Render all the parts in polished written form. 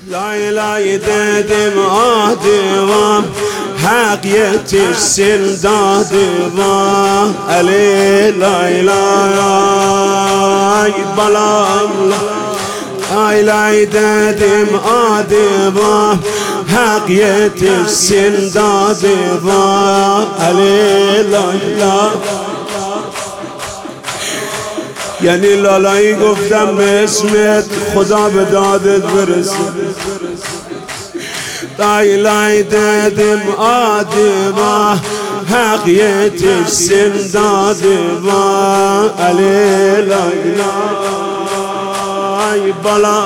لای لای dedim adıma hak yetişsin dadıma Ali lay lay balam lay lay dedim adıma hak yetişsin dadıma Ali lay lay یعنی لالایی گفتم به اسمت خدا به دادت برسه لای لای dedim adıma hak yetişsin dadıma Ali lay lay bala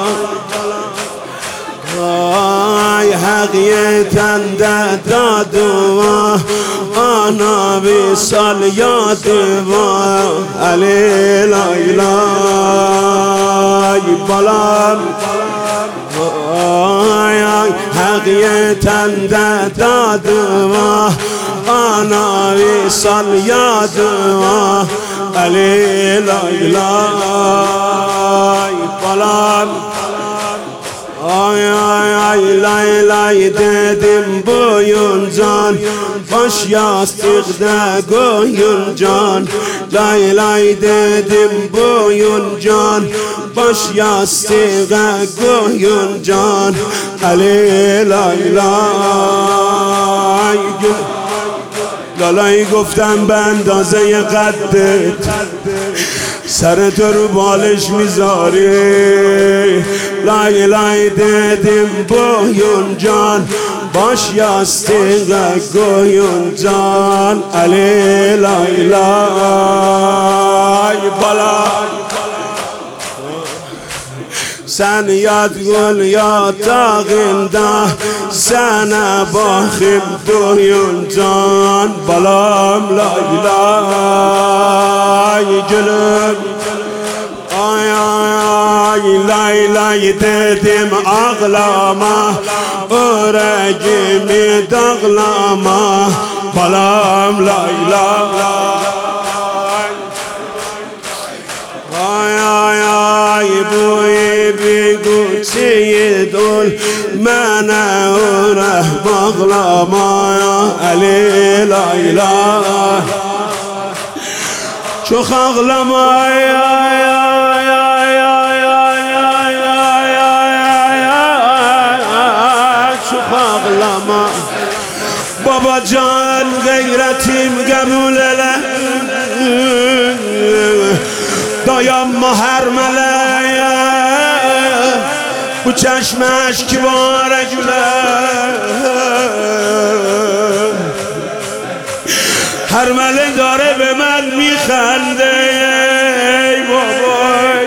Ay hak yeten de dadıma Ana visal yadıma Ali lay lay balam Ay ay hak yeten de dadıma Ana visal yadıma Ali lay lay balam Ay ay ay lay lay dedim boyuncan Baş yastıkta koyuncan Lay lay dedim boyuncan Baş yastıkta koyuncan Ali lay lay لالایی گفتم به اندازه قدت سر تو رو بالش میذاری لای لای dedim boyun can baş yastığa koyun can Ali lay lay bala Sen yat gül yatağında sana bakım duyun can balam lay lay gülüm Ay ay ay lay lay dedim ağlama Yüreğimi dağlama balam lay lay Ay ay ay bu bir kutsiyi dol Mene üreh bağlama Ali lay lay Çok ağlama ay ay ay ay ay ay ay Çok ağlama Babacan gayretim kabul ele Dayanma her meleğe Bu çeşme eşkibare güle Her mele dاره به من میخنده ای بابای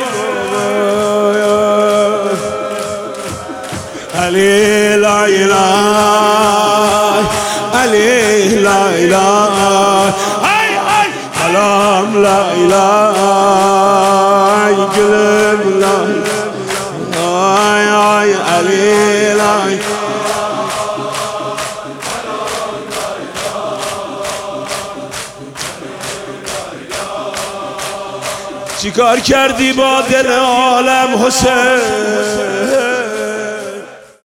علی لای لای علی لای لای ای ای سلام لای لای گلم لای ای ای علی لای چیکار کردی با دل عالم حسین